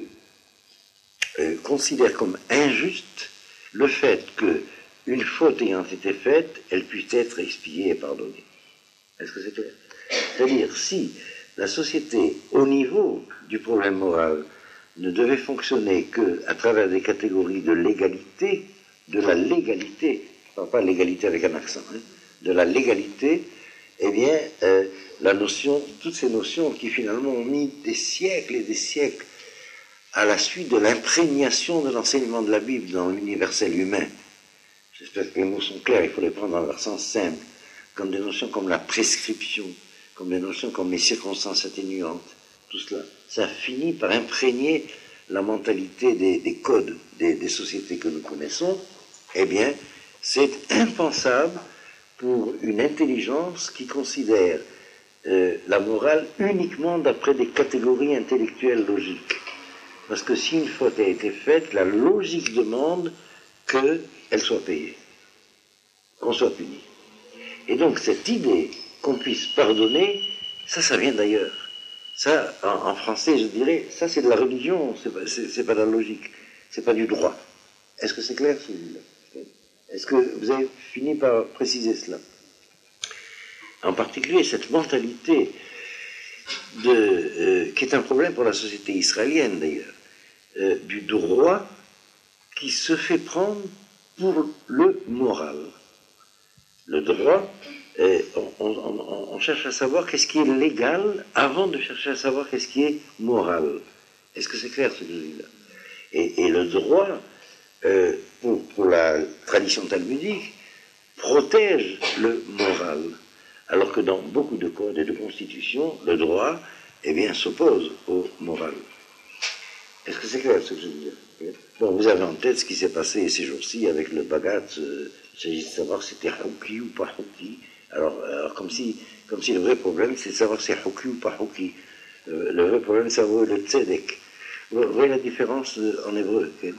euh, considère comme injuste le fait qu'une faute ayant été faite, elle puisse être expiée et pardonnée. Est-ce que c'est clair? C'est-à-dire, si la société, au niveau du problème moral, ne devait fonctionner qu'à travers des catégories de légalité, de la légalité, je ne parle pas de l'égalité avec un accent, hein, de la légalité, eh bien, euh, la notion, toutes ces notions qui finalement ont mis des siècles et des siècles à la suite de l'imprégnation de l'enseignement de la Bible dans l'universel humain. J'espère que les mots sont clairs, il faut les prendre dans leur sens simple, comme des notions comme la prescription, comme des notions comme les circonstances atténuantes, tout cela, ça finit par imprégner la mentalité des, des codes des, des sociétés que nous connaissons. Eh bien, c'est impensable pour une intelligence qui considère euh, la morale uniquement d'après des catégories intellectuelles logiques. Parce que si une faute a été faite, la logique demande qu'elle soit payée, qu'on soit puni. Et donc cette idée qu'on puisse pardonner, ça, ça vient d'ailleurs. Ça, en, en français, je dirais, ça c'est de la religion, c'est pas, c'est, c'est pas de la logique, c'est pas du droit. Est-ce que c'est clair, celui-là? Est-ce que vous avez fini par préciser cela? en particulier cette mentalité de, euh, qui est un problème pour la société israélienne d'ailleurs, euh, du droit qui se fait prendre pour le moral. Le droit, euh, on, on, on cherche à savoir qu'est-ce qui est légal avant de chercher à savoir qu'est-ce qui est moral. Est-ce que c'est clair ce que je dis là? Et, et le droit, euh, pour, pour la tradition talmudique, protège le moral. Alors que dans beaucoup de codes et de constitutions, le droit, eh bien, s'oppose au moral. Est-ce que c'est clair ce que je veux dire? Bon, vous avez en tête ce qui s'est passé ces jours-ci avec le Bagat. Euh, il s'agit de savoir si c'était houki ou pas houki. Alors, alors comme, si, comme si le vrai problème, c'est de savoir si c'est houki ou pas houki. Euh, le vrai problème, c'est le tzedek. Vous voyez la différence euh, en hébreu? Okay?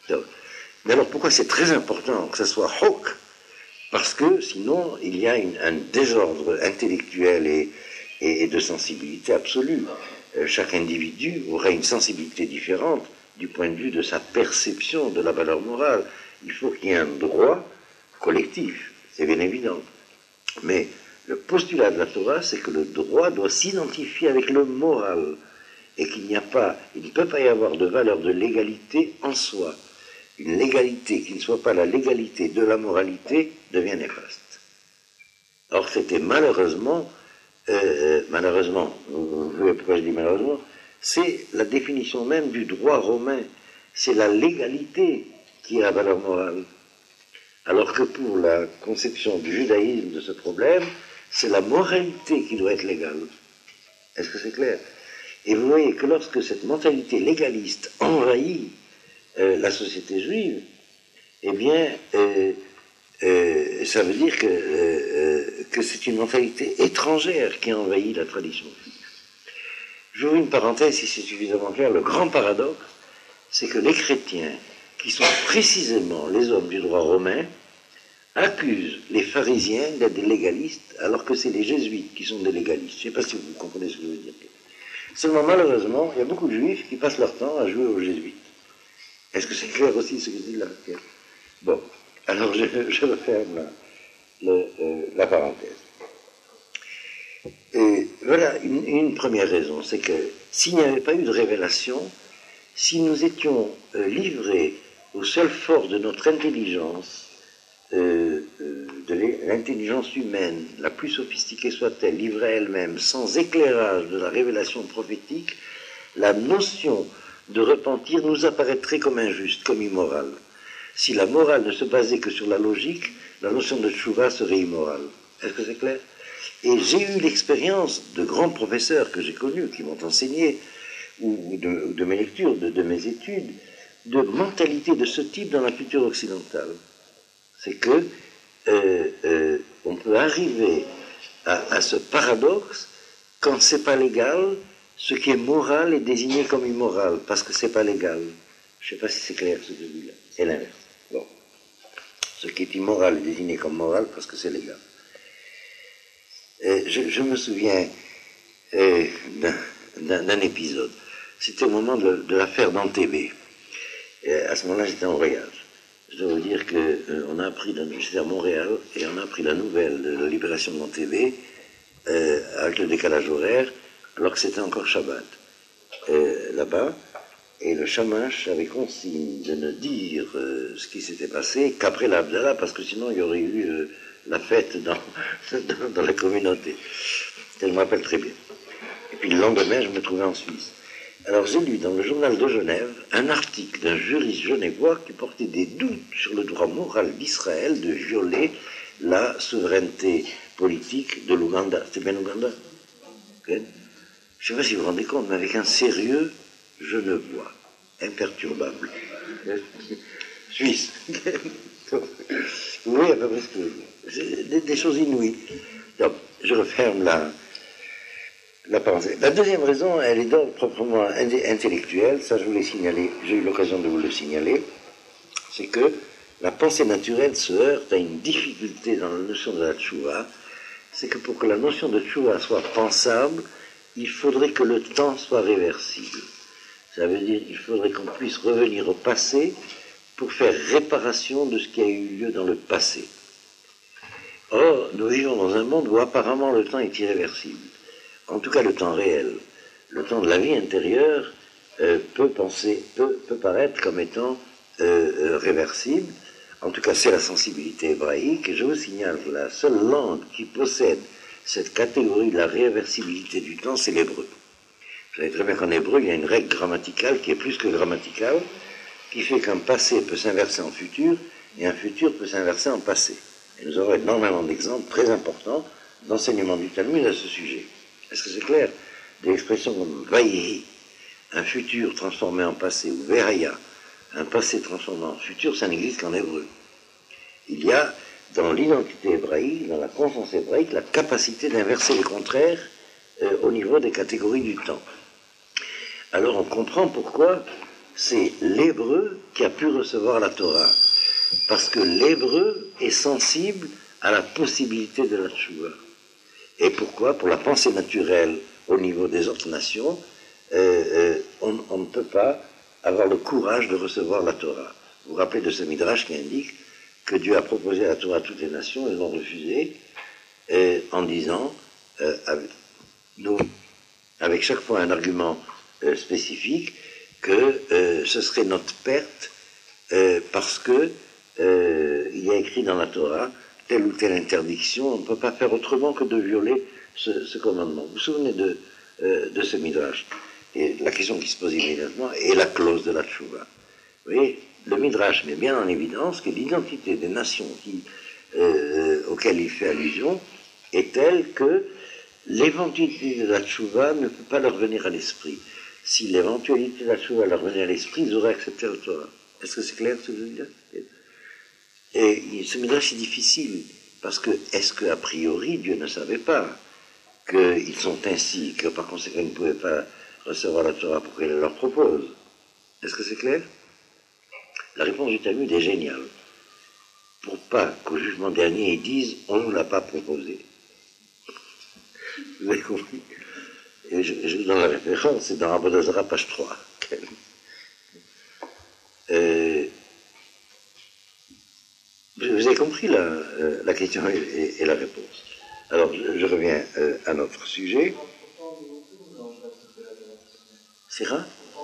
Mais alors, pourquoi c'est très important que ça soit houk? Parce que sinon, il y a une, un désordre intellectuel et, et, et de sensibilité absolue. Euh, chaque individu aurait une sensibilité différente du point de vue de sa perception de la valeur morale. Il faut qu'il y ait un droit collectif, c'est bien évident. Mais le postulat de la Torah, c'est que le droit doit s'identifier avec le moral et qu'il n'y a pas, il ne peut pas y avoir de valeur de légalité en soi. Une légalité qui ne soit pas la légalité de la moralité devient néfaste. Or, c'était malheureusement, euh, malheureusement, vous voyez pourquoi je dis malheureusement, c'est la définition même du droit romain. C'est la légalité qui a la valeur morale. Alors que pour la conception du judaïsme de ce problème, c'est la moralité qui doit être légale. Est-ce que c'est clair? Et vous voyez que lorsque cette mentalité légaliste envahit Euh, la société juive, eh bien, euh, euh, ça veut dire que, euh, que c'est une mentalité étrangère qui a envahi la tradition juive. J'ouvre une parenthèse, si c'est suffisamment clair. Le grand paradoxe, c'est que les chrétiens, qui sont précisément les hommes du droit romain, accusent les pharisiens d'être des légalistes, alors que c'est les jésuites qui sont des légalistes. Je ne sais pas si vous comprenez ce que je veux dire. Seulement, malheureusement, il y a beaucoup de juifs qui passent leur temps à jouer aux jésuites. Est-ce que c'est clair aussi ce que je dis là? Bon, alors je, je referme la, le, euh, la parenthèse. Et voilà une, une première raison, c'est que s'il n'y avait pas eu de révélation, si nous étions euh, livrés au seul fort de notre intelligence, euh, euh, de l'intelligence humaine, la plus sophistiquée soit-elle, livrée à elle-même, sans éclairage de la révélation prophétique, la notion de repentir nous apparaîtrait comme injuste, comme immorale. Si la morale ne se basait que sur la logique, la notion de tchouva serait immorale. Est-ce que c'est clair? Et j'ai eu l'expérience de grands professeurs que j'ai connus, qui m'ont enseigné, ou de, de mes lectures, de, de mes études, de mentalité de ce type dans la culture occidentale. C'est que euh, euh, on peut arriver à, à ce paradoxe quand c'est pas légal. Ce qui est moral est désigné comme immoral, parce que c'est pas légal. Je ne sais pas si c'est clair ce que je dis là. C'est l'inverse. Bon. Ce qui est immoral est désigné comme moral parce que c'est légal. Je, je me souviens euh, d'un, d'un épisode. C'était au moment de, de l'affaire d'Antébé. À ce moment-là, j'étais en voyage. Je dois vous dire qu'on euh, a appris, j'étais à Montréal, et on a appris la nouvelle de la libération d'Antébé euh, avec le décalage horaire, alors que c'était encore Shabbat euh, là-bas, et le Shamash avait consigne de ne dire euh, ce qui s'était passé qu'après l'Abdallah, parce que sinon il y aurait eu euh, la fête dans, dans, dans la communauté. Je me rappelle très bien. Et puis le lendemain, je me trouvais en Suisse. Alors j'ai lu dans le journal de Genève un article d'un juriste genevois qui portait des doutes sur le droit moral d'Israël de violer la souveraineté politique de l'Ouganda. C'est bien l'Ouganda? Okay. Je ne sais pas si vous vous rendez compte, mais avec un sérieux genevois, imperturbable. Suisse. Vous voyez à peu près ce que je veux dire. Des, des choses inouïes. Donc, je referme la, la parenthèse. La deuxième raison, elle est d'ordre proprement intellectuel, ça je voulais signaler, j'ai eu l'occasion de vous le signaler, c'est que la pensée naturelle se heurte à une difficulté dans la notion de la tchouva, c'est que pour que la notion de tchouva soit pensable, il faudrait que le temps soit réversible. Ça veut dire qu'il faudrait qu'on puisse revenir au passé pour faire réparation de ce qui a eu lieu dans le passé. Or, nous vivons dans un monde où apparemment le temps est irréversible. En tout cas, le temps réel, le temps de la vie intérieure euh, peut penser, peut, peut paraître comme étant euh, euh, réversible. En tout cas, c'est la sensibilité hébraïque. Et je vous signale que la seule langue qui possède cette catégorie de la réversibilité du temps, c'est l'hébreu. Vous savez très bien qu'en hébreu, il y a une règle grammaticale qui est plus que grammaticale, qui fait qu'un passé peut s'inverser en futur et un futur peut s'inverser en passé. Et nous aurons énormément d'exemples très importants d'enseignement du Talmud à ce sujet. Est-ce que c'est clair? Des expressions comme Vaïhi, un futur transformé en passé, ou Veraya, un passé transformé en futur, ça n'existe qu'en hébreu. Il y a dans l'identité hébraïque, dans la conscience hébraïque, la capacité d'inverser les contraires euh, au niveau des catégories du temps. Alors on comprend pourquoi c'est l'hébreu qui a pu recevoir la Torah. Parce que l'hébreu est sensible à la possibilité de la tchouva. Et pourquoi? Pour la pensée naturelle au niveau des autres nations, euh, euh, on, on ne peut pas avoir le courage de recevoir la Torah. Vous vous rappelez de ce midrash qui indique que Dieu a proposé la Torah à toutes les nations, elles l'ont refusé, euh, en disant, euh, avec, nous, avec chaque fois un argument euh, spécifique, que euh, ce serait notre perte euh, parce que euh, il y a écrit dans la Torah telle ou telle interdiction, on ne peut pas faire autrement que de violer ce, ce commandement. Vous vous souvenez de, euh, de ce midrash? Et la question qui se pose immédiatement est la clause de la tchouva. Vous voyez, le midrash met bien en évidence que l'identité des nations qui, euh, auxquelles il fait allusion est telle que l'éventualité de la tchouva ne peut pas leur venir à l'esprit. Si l'éventualité de la tchouva leur venait à l'esprit, ils auraient accepté la Torah. Est-ce que c'est clair ce que je veux dire? Et ce midrash est difficile, parce que, est-ce qu'a priori, Dieu ne savait pas qu'ils sont ainsi, que par conséquent, ils ne pouvaient pas recevoir la Torah pour qu'elle leur propose? Est-ce que c'est clair? La réponse du Talmud est géniale. Pour pas qu'au jugement dernier, ils disent, on ne nous l'a pas proposé. Vous avez compris? Et je, je, dans la référence, c'est dans Avodah Zarah, page trois. euh, Vous avez compris la, euh, la question et, et, et la réponse. Alors, je, je reviens euh, à notre sujet. C'est rare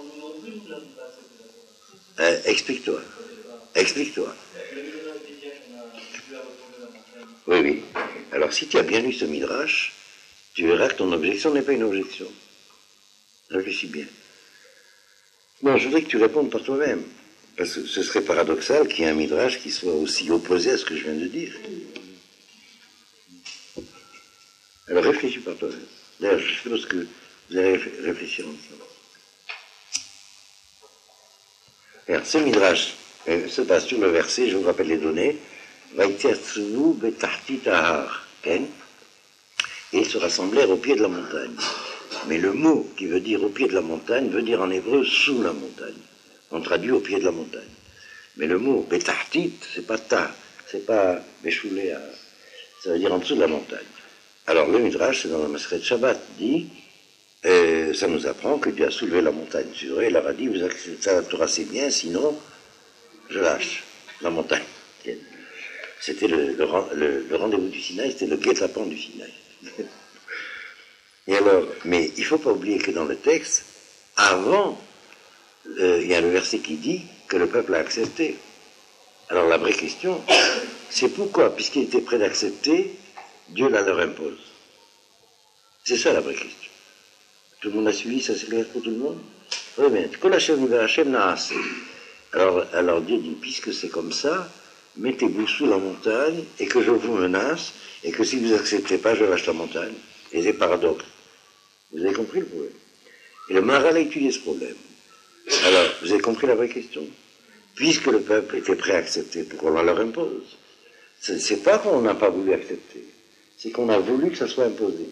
euh, Explique-toi. Explique-toi. Oui, oui. Alors, si tu as bien lu ce midrash, tu verras que ton objection n'est pas une objection. Réfléchis bien. Non, je voudrais que tu répondes par toi-même. Parce que ce serait paradoxal qu'il y ait un midrash qui soit aussi opposé à ce que je viens de dire. Alors réfléchis par toi-même. D'ailleurs, je suppose que vous allez réfléchir ensemble. Alors, ce midrash euh, se base sur le verset, je vous rappelle les données, et ils se rassemblèrent au pied de la montagne. Mais le mot qui veut dire au pied de la montagne veut dire en hébreu sous la montagne. On traduit au pied de la montagne. Mais le mot betahtit, c'est pas ta, c'est pas beshuléa, ça veut dire en dessous de la montagne. Alors le midrash, c'est dans la Maseret Shabbat, dit, euh, ça nous apprend que Dieu a soulevé la montagne sur eux, et leur a dit, vous acceptez ça, la Torah c'est bien, sinon je lâche la montagne. C'était le, le, le, le rendez-vous du Sinaï, c'était le guet-apens du Sinaï. Et alors, mais il ne faut pas oublier que dans le texte, avant, euh, il y a le verset qui dit que le peuple a accepté. Alors la vraie question, c'est pourquoi, puisqu'il était prêt d'accepter, Dieu la leur impose. C'est ça la vraie question. Tout le monde a suivi, ça c'est clair pour tout le monde? Oui, mais alors, alors Dieu dit, puisque c'est comme ça, mettez-vous sous la montagne et que je vous menace et que si vous n'acceptez pas, je lâche la montagne. Et c'est paradoxe. Vous avez compris le problème? Et le Maharal a étudié ce problème. Alors, vous avez compris la vraie question? Puisque le peuple était prêt à accepter, pourquoi on leur impose? C'est pas qu'on n'a pas voulu accepter, c'est qu'on a voulu que ça soit imposé.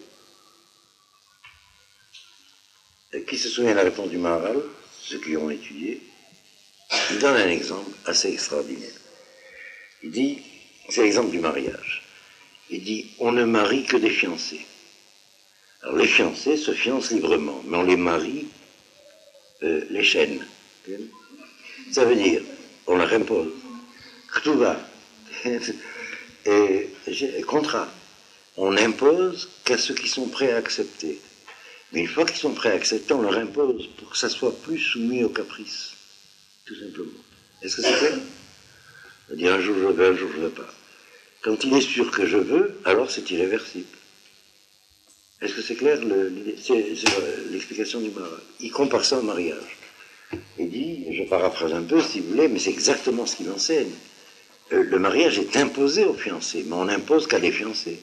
Et qui se souvient de la réponse du Maharal? Ceux qui ont étudié. Il donne un exemple assez extraordinaire. Il dit, c'est l'exemple du mariage. Il dit, on ne marie que des fiancés. Alors les fiancés se fiancent librement, mais on les marie euh, les chaînes. Ça veut dire, on leur impose. Ktouva. et, et contrat. On n'impose qu'à ceux qui sont prêts à accepter. Mais une fois qu'ils sont prêts à accepter, on leur impose pour que ça soit plus soumis aux caprices. Tout simplement. Est-ce que c'est clair? C'est-à-dire un jour je veux, un jour je ne veux pas. Quand il est sûr que je veux, alors c'est irréversible. Est-ce que c'est clair? le, C'est, c'est l'explication du Maharal. Il compare ça au mariage. Il dit, je paraphrase un peu si vous voulez, mais c'est exactement ce qu'il enseigne. Euh, le mariage est imposé aux fiancés, mais on n'impose qu'à les fiancés.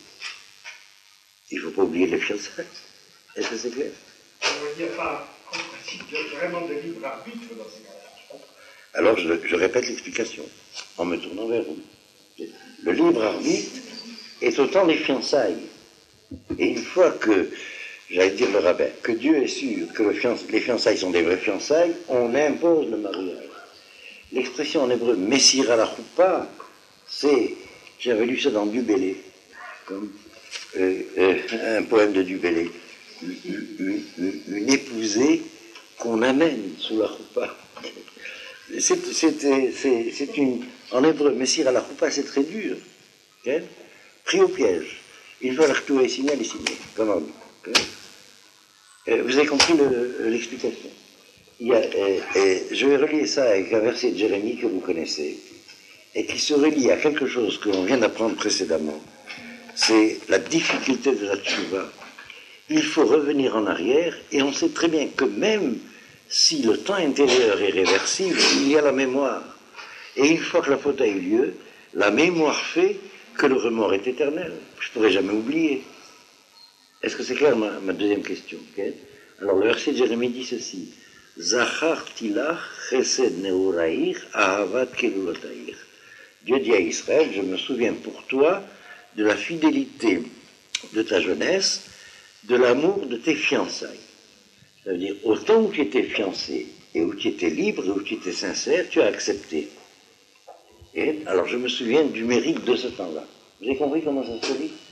Il ne faut pas oublier les fiançailles. Est-ce que c'est clair? Il n'y a pas un principe de, vraiment de libre arbitre dans ces cas-là. Alors je, je répète l'explication, en me tournant vers vous. Le libre arbitre est autant les fiançailles. Et une fois que, j'allais dire le rabbin, que Dieu est sûr que le fianç- les fiançailles sont des vraies fiançailles, on impose le mariage. L'expression en hébreu, Messira la choupa, c'est, j'avais lu ça dans Dubélé, comme euh, euh, un poème de Dubélé, une, une, une, une épousée qu'on amène sous la choupa. C'est, c'est, c'est, c'est une, en hébreu, Messira la choupa, c'est très dur. Okay? Pris au piège. Il faut la retrouver signer, elle est signée. Comment on dit? Okay? Euh, vous avez compris le, l'explication. Il y a, euh, euh, je vais relier ça avec un verset de Jérémie que vous connaissez, et qui se relie à quelque chose que l'on vient d'apprendre précédemment. C'est la difficulté de la tchouva. Il faut revenir en arrière, et on sait très bien que même si le temps intérieur est réversible, il y a la mémoire. Et une fois que la faute a eu lieu, la mémoire fait que le remords est éternel. Je ne pourrai jamais oublier. Est-ce que c'est clair, ma, ma deuxième question? Okay? Alors, le verset de Jérémie dit ceci. Zachar tilach chesed neuraïr ahavat kelulotaïr. Dieu dit à Israël, je me souviens pour toi de la fidélité de ta jeunesse, de l'amour de tes fiançailles. Ça veut dire, au temps où tu étais fiancé, et où tu étais libre, et où tu étais sincère, tu as accepté. Et alors je me souviens du mérite de ce temps-là. Vous avez compris comment ça se dit?